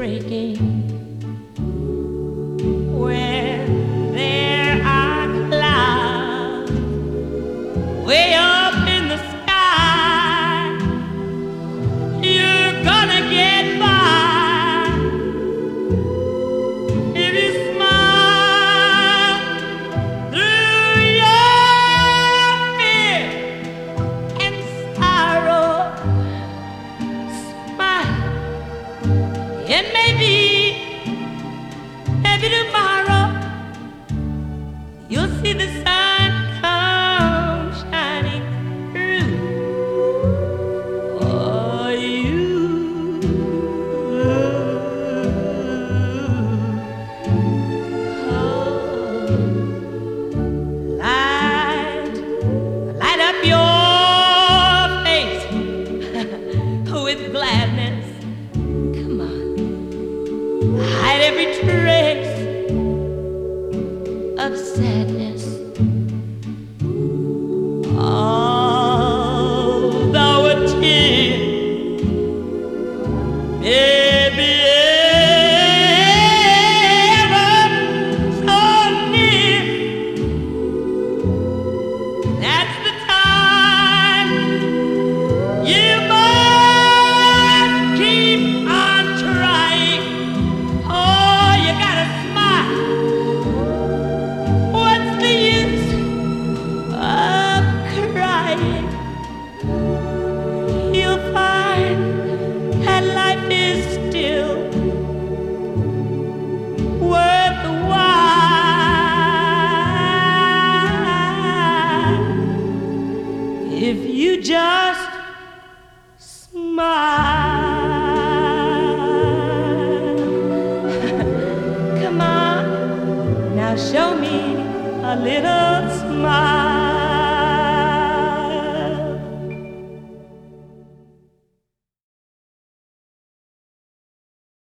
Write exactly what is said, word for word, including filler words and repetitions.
breaking. When there are clouds way up in the sky, you're gonna get by if you smile through your fear and sorrow. Smile, and maybe, maybe tomorrow you'll see the sun come shining through for you. Oh, light, light up your face with gladness. Come on, hide every trace of sadness. Although a tear may be ever so near, that's the time you must keep on trying. Oh, you gotta smile. What's the use of crying? You'll find that life is still worthwhile if you just smile. Come on, now show me a little smile.